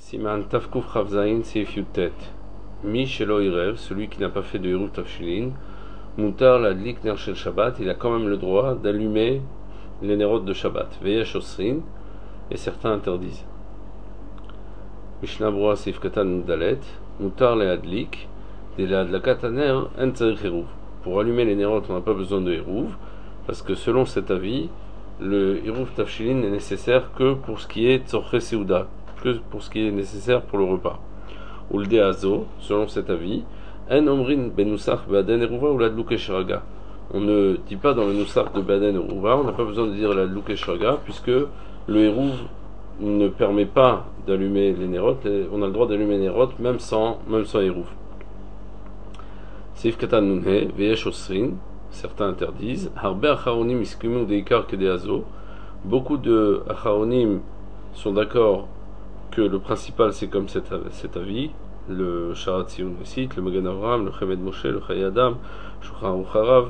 Siman Tafkuf Chavzaïn Seif Yutet. Mi Shelo Irev, celui qui n'a pas fait de Eruv Tafshilin, Mutar Ladlik Ner Shel Shabbat, il a quand même le droit d'allumer les Nerot de Shabbat. Veyesh Osrin, et certains interdisent. Mishnah Broa Seif Katan Nudalet, Mutar Le Adlik, de la Adlakat Aner, En Tzarich Eruv. Pour allumer les Nerot, on n'a pas besoin de Eruv, parce que selon cet avis, le Eruv Tafshilin n'est nécessaire que pour ce qui est Tzorche Seuda, que pour ce qui est nécessaire pour le repas. Ou le Deazo, selon cet avis, En Omrin Benusach Baden Eruva ou la Dlouke Shraga. On ne dit pas dans le Nusach de Baden Eruva, on n'a pas besoin de dire la Dlouke Shraga, puisque le Eruv ne permet pas d'allumer les Nerot, et on a le droit d'allumer les Nerot même sans Eruv. Seif Katan Nunhe, Veyesh Osrin, certains interdisent. Harbe Acharonim Iskimu Deikar Kedeazo. Beaucoup de Acharonim sont d'accord que le principal c'est comme cet avis, le Sharat Sion aussi, le Magan Avraham, le Chemed Moshe, le Chayei Adam, Shulchan Aruch Harav,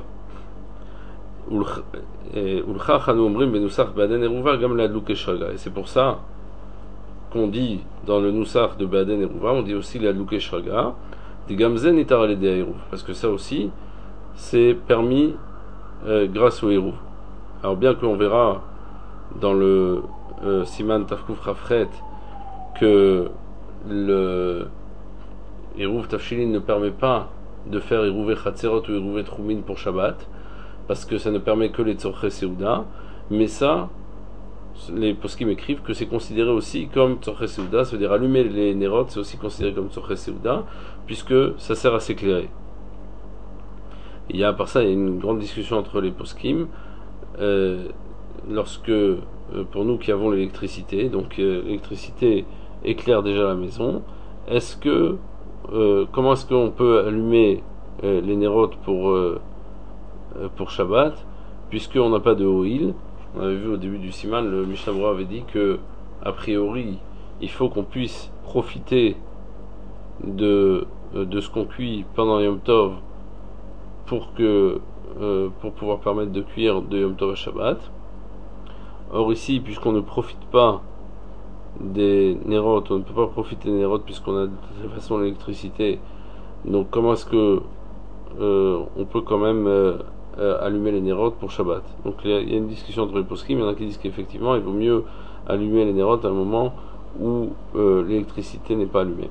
Ulchach Anu Omrim Benusach Baden Eruva Gam la Dlouke Shraga. Et c'est pour ça qu'on dit dans le Nusach de Baden Eruva, on dit aussi la Dlouke Shraga, des Gamzen Itar Alede Eruv, parce que ça aussi c'est permis grâce au Eruv. Alors bien qu'on verra dans le Siman Tafkuf Rafret que le Eruv Tafshilin ne permet pas de faire Eruv Chatzerot ou Eruv Troumin pour Shabbat, parce que ça ne permet que les Tzorche Seuda, mais ça, les poskim écrivent que c'est considéré aussi comme Tzorche Seuda, c'est-à-dire allumer les Nerot, c'est aussi considéré comme Tzorche Seuda, puisque ça sert à s'éclairer. Il y a, par ça, il y a une grande discussion entre les poskim, lorsque, pour nous qui avons l'électricité, donc l'électricité éclaire déjà la maison, comment est-ce qu'on peut allumer les Nerot pour Shabbat, puisqu'on n'a pas de oil. On avait vu au début du Siman, le Mishnah Broa avait dit que, a priori, il faut qu'on puisse profiter de ce qu'on cuit pendant Yom Tov pour pouvoir permettre de cuire de Yom Tov à Shabbat. Or ici, puisqu'on ne profite pas des Nerot, on ne peut pas profiter des Nerot puisqu'on a de toute façon l'électricité. Donc comment est-ce que on peut quand même allumer les Nerot pour Shabbat? Donc il y a une discussion entre les poskim, il y en a qui disent qu'effectivement il vaut mieux allumer les Nerot à un moment où l'électricité n'est pas allumée.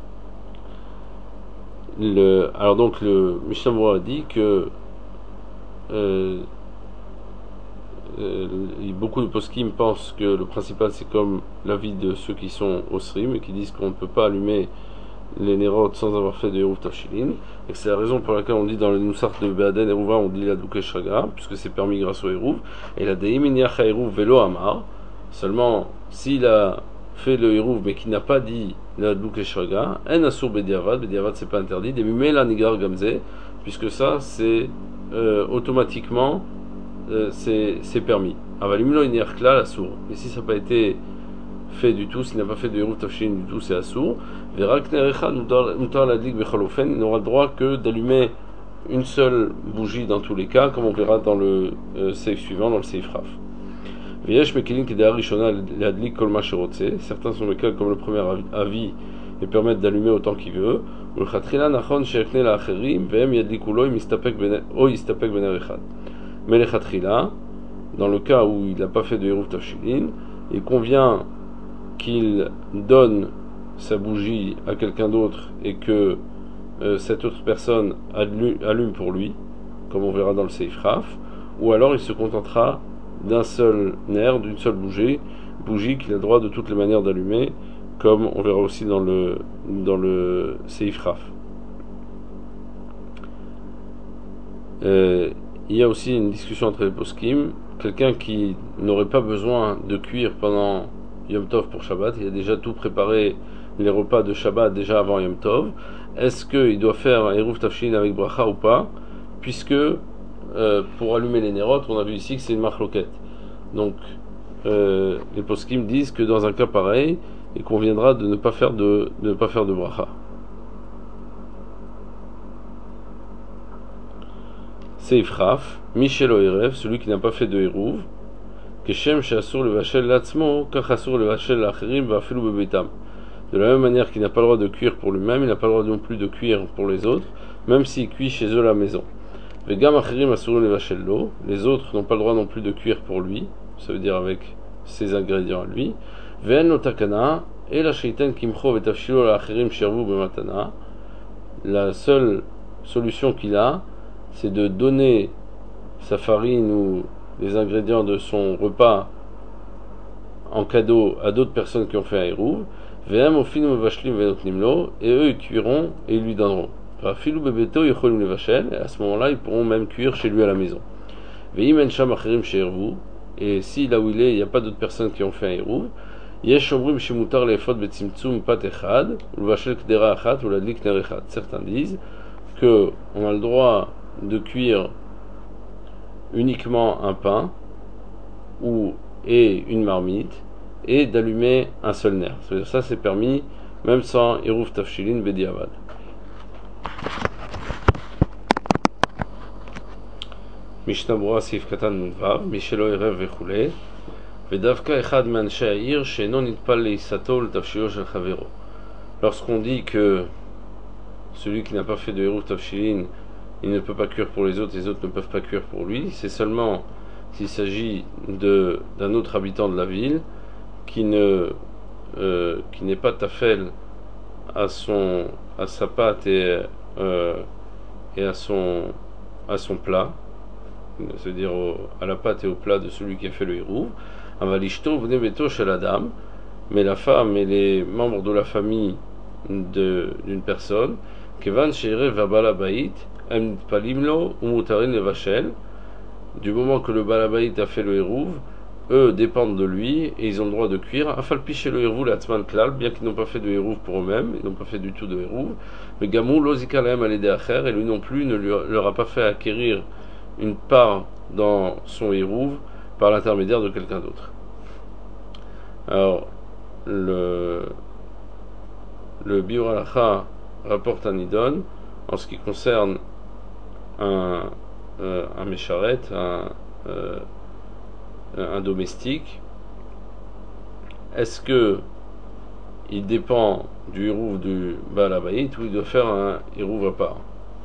Alors donc le Mishnah Broa a dit que beaucoup de poskim pensent que le principal c'est comme l'avis de ceux qui sont osrim et qui disent qu'on ne peut pas allumer les Nerot sans avoir fait de Eruv Tafshilin, et que c'est la raison pour laquelle on dit dans le Nusach de Baden Eruva on dit la Dlouke Shraga, puisque c'est permis grâce au Eruv, et la Deim Inyach Eruv Velo Amar, seulement s'il a fait le Eruv mais qui n'a pas dit la Dlouke Shraga, En Asur Bediavad c'est pas interdit, Des Mimela Nigar Gamze, puisque ça c'est automatiquement c'est permis. Avalimlo Inyach Klal Asur, et si ça n'a pas été fait du tout, s'il n'a pas fait de Eruv Tafshilin du tout, c'est Asur. Il n'aura le droit que d'allumer une seule bougie dans tous les cas, comme on verra dans le seif suivant, dans le seif Raf. Certains sont les cas comme le premier avis et permettent d'allumer autant qu'il veut. Mais les Khatrila, dans le cas où il n'a pas fait de Eruv Tafshilin, il convient qu'il donne sa bougie à quelqu'un d'autre et que cette autre personne allume pour lui, comme on verra dans le Seif Raf, ou alors il se contentera d'un seul nerf, d'une seule bougie qu'il a le droit de toutes les manières d'allumer, comme on verra aussi dans le Seif Raf. Il y a aussi une discussion entre les poskim, quelqu'un qui n'aurait pas besoin de cuire pendant Yom Tov pour Shabbat, il a déjà tout préparé, les repas de Shabbat déjà avant Yom Tov, est-ce qu'il doit faire un Eruv Tafshilin avec bracha ou pas, puisque pour allumer les Nerot, on a vu ici que c'est une machloket. Donc les poskim disent que dans un cas pareil, il conviendra de ne pas faire de bracha. Seif Raf, Michelo Erev, celui qui n'a pas fait de Eruv, Keshem Sheasur le Vachel Latzmo, Kach Asur le Vachel Lacherim, Vafilu Bebetam. De la même manière qu'il n'a pas le droit de cuire pour lui-même, il n'a pas le droit non plus de cuire pour les autres, même s'il cuit chez eux à la maison. Vegam acherim asuru levashel lo, les autres n'ont pas le droit non plus de cuire pour lui, ça veut dire avec ses ingrédients à lui. Ve'en lo takana, et la sheitan kimcho vetafshilo la acherim shervu bematana. La seule solution qu'il a, c'est de donner sa farine ou les ingrédients de son repas en cadeau à d'autres personnes qui ont fait un hérouv. Ve'am ofinu mevashlim ve'notnim lo, et eux ils cuiront et ils lui donneront. Filou bebeto yocholim levashel, et à ce moment-là ils pourront même cuire chez lui à la maison. Ve'im en sham acherim she'ervu, et si là où il est, il n'y a pas d'autres personnes qui ont fait un hérouv, yesh omrim shemutar le'efod betzimtzum pat echad, ulvashel kdera achat ou ladlik ner echad. Certains disent que on a le droit de cuire uniquement un pain et une marmite et d'allumer un seul nerf. C'est-à-dire ça c'est permis même sans hérouv tafshilin bediavad. משנה ברורה סעיף קטן נ"ו, מי שלא עירב וכולי, ודווקא אחד מאנשי העיר שאינו נטפל לעיסתו ולתבשילו של חברו. Lorsqu'on dit que celui qui n'a pas fait de hérouv tafshilin, il ne peut pas cuire pour les autres ne peuvent pas cuire pour lui, c'est seulement s'il s'agit d'un autre habitant de la ville qui n'est pas tafel à sa pâte et à son plat, c'est-à-dire à la pâte et au plat de celui qui a fait le hérouv. Avalishto vne beto shel adam, mais la femme et les membres de la famille d'une personne, kevan she'erev vabala bait, em nitpalim lo umutarin levashel, du moment que le balabait a fait le hérouv, eux dépendent de lui et ils ont le droit de cuire. Afalpi chez le hérouv l'atzman klal, bien qu'ils n'ont pas fait de hérouv pour eux-mêmes, ils n'ont pas fait du tout de hérouv. Mais gamou lozika lahem alédé acher, et lui non plus ne leur a pas fait acquérir une part dans son hérouv par l'intermédiaire de quelqu'un d'autre. Alors, le Biur Halacha rapporte un idon en ce qui concerne un mécharet, un domestique. Est-ce que il dépend du hérouv du Baal Habayit ou il doit faire un hérouv à part?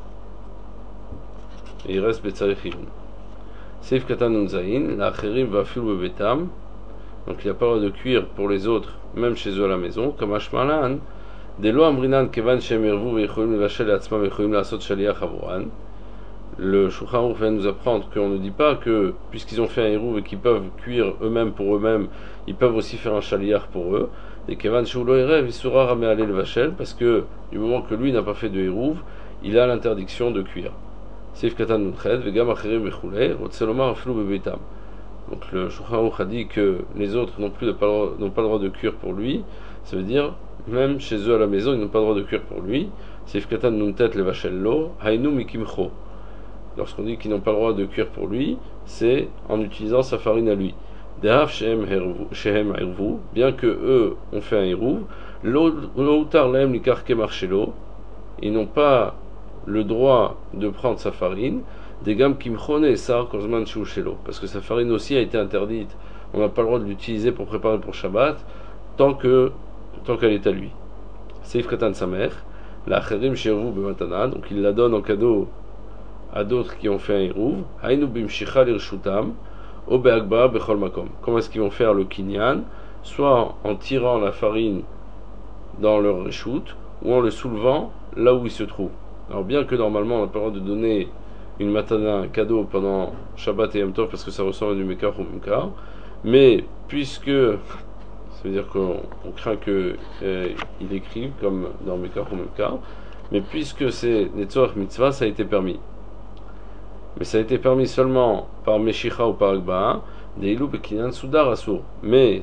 Et il reste Betzarech Hibun. Seif Katan Nunzaïn, la Acherim va filu bebetam, donc il n'y a pas le droit de cuire pour les autres, même chez eux à la maison, comme Ashmalan, des lois Amrinan Kevan Shem Ervu Vecholim Levashel Atzma Vecholim Lasot Shaliach Avoran. Le Shulchan Aruch vient nous apprendre qu'on ne dit pas que, puisqu'ils ont fait un hérouv et qu'ils peuvent cuire eux-mêmes pour eux-mêmes, ils peuvent aussi faire un shaliach pour eux. Et Kevan Shoulo Erev, il sera ramé aller le vachel, parce que du moment que lui n'a pas fait de hérouv, il a l'interdiction de cuire. Seif Katan Nunched, Vegam Acherim Vechule, Rotselomar Aflou Bebetam. Donc le Shulchan Aruch a dit que les autres n'ont pas le droit de cuire pour lui, ça veut dire, même chez eux à la maison, ils n'ont pas le droit de cuire pour lui. Seif Katan Nuntet le vachel lo, Hainu Mikimcho. Lorsqu'on dit qu'ils n'ont pas le droit de cuire pour lui, c'est en utilisant sa farine à lui. Dehav shehem hervu, bien que eux ont fait un hérouv, l'outar lahem likar kemar shelo, ils n'ont pas le droit de prendre sa farine, des gam kimchone sar kozman shu shelo, parce que sa farine aussi a été interdite. On n'a pas le droit de l'utiliser pour préparer pour Shabbat tant qu'elle est à lui. Seif katan samer, la acherim she'ervu bematana, donc il la donne en cadeau à d'autres qui ont fait un hérouv. Hainu bimshicha lirshutam, o be'agba bechol makom. Comment est-ce qu'ils vont faire le kinyan? Soit en tirant la farine dans leur reshut, ou en le soulevant là où il se trouve. Alors bien que normalement on n'a pas le droit de donner une matana, un cadeau pendant Shabbat et Yom Tov parce que ça ressemble à du Mekar ou Mekar, mais puisque ça veut dire qu'on craint qu'il écrive comme dans Mekar ou Mekar, mais puisque c'est Netzorach Mitzvah, ça a été permis. Mais ça a été permis seulement par Meshicha ou par Agba'a, des Ilou Bekinyan Soudar Assour. Mais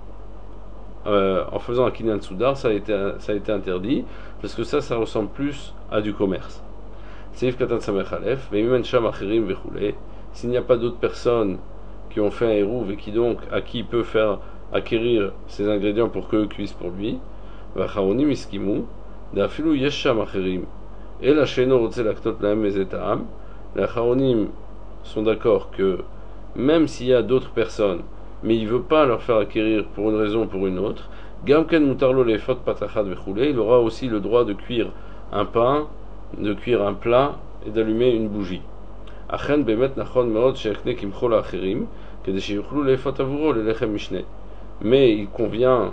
en faisant un Kinyan Soudar, ça a été interdit, parce que ça ressemble plus à du commerce. Seif Katan Samech Alef, Veimen Sham Acherim Vechule. S'il n'y a pas d'autres personnes qui ont fait un hérouv et à qui il peut faire acquérir ses ingrédients pour qu'eux cuisent pour lui, Vacharonim Iskimu, Dafilu Yesham Acherim, et la Sheno Rotze Laktot Lahem Mezetaam. Les Acharonim sont d'accord que même s'il y a d'autres personnes, mais il ne veut pas leur faire acquérir pour une raison ou pour une autre, Gamken mutarlo lefot patachad vechule, il aura aussi le droit de cuire un pain, de cuire un plat et d'allumer une bougie. Achen bemet nachon meod shechne kimchol acherim, kede sheyuchlu lefot avuro lelechem mishne. Mais il convient,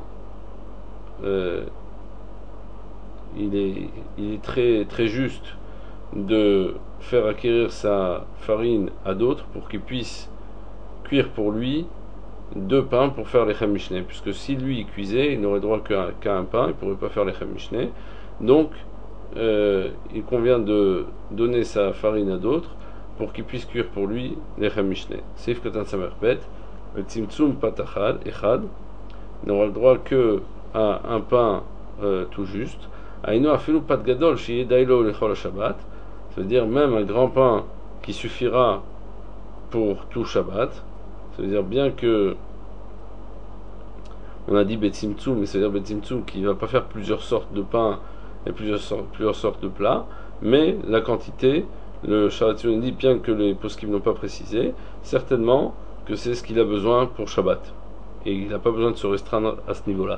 il est très, très juste de faire acquérir sa farine à d'autres pour qu'ils puissent cuire pour lui deux pains pour faire les Mishné, puisque si lui cuisait, il n'aurait droit qu'à un pain, il ne pourrait pas faire les Mishné. Donc, il convient de donner sa farine à d'autres pour qu'ils puissent cuire pour lui les Mishné. Sif Katan Samerpet, le Tzimtzum Patachad, Echad, n'aura le droit que à un pain tout juste. Aïno Afilu Pat Gadol, Shiye Dailo Lechol Shabbat, ça veut dire même un grand pain qui suffira pour tout Shabbat. Ça veut dire bien que on a dit Betzimtzum, mais ça veut dire Betzimtzum qui ne va pas faire plusieurs sortes de pain et plusieurs sortes de plats, mais la quantité, le Sharatzion dit, bien que les poskim n'ont pas précisé, certainement que c'est ce qu'il a besoin pour Shabbat. Et il n'a pas besoin de se restreindre à ce niveau-là.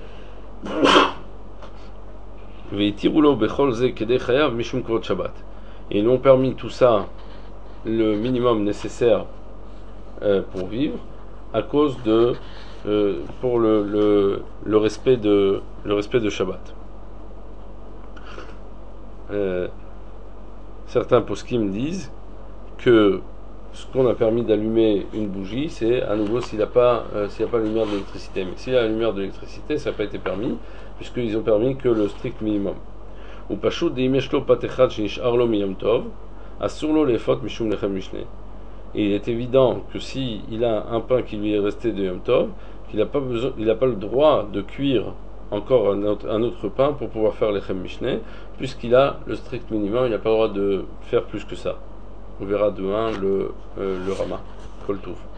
Et ils ont permis tout ça, le minimum nécessaire pour vivre, à cause de pour le respect de Shabbat. Certains poskim disent que ce qu'on a permis d'allumer une bougie, c'est à nouveau s'il n'y a pas la lumière de l'électricité. Mais s'il y a la lumière de l'électricité, ça n'a pas été permis, puisqu'ils ont permis que le strict minimum. Ou pashut deimeshlo patechad shenishar miyom tov, asur lefot mishum lechem mishne. Et il est évident que s'il a un pain qui lui est resté de Yom Tov, qu'il n'a pas le droit de cuire encore un autre pain pour pouvoir faire l'Echem Mishneh, puisqu'il a le strict minimum, il n'a pas le droit de faire plus que ça. On verra demain le Rama. Kol Tov.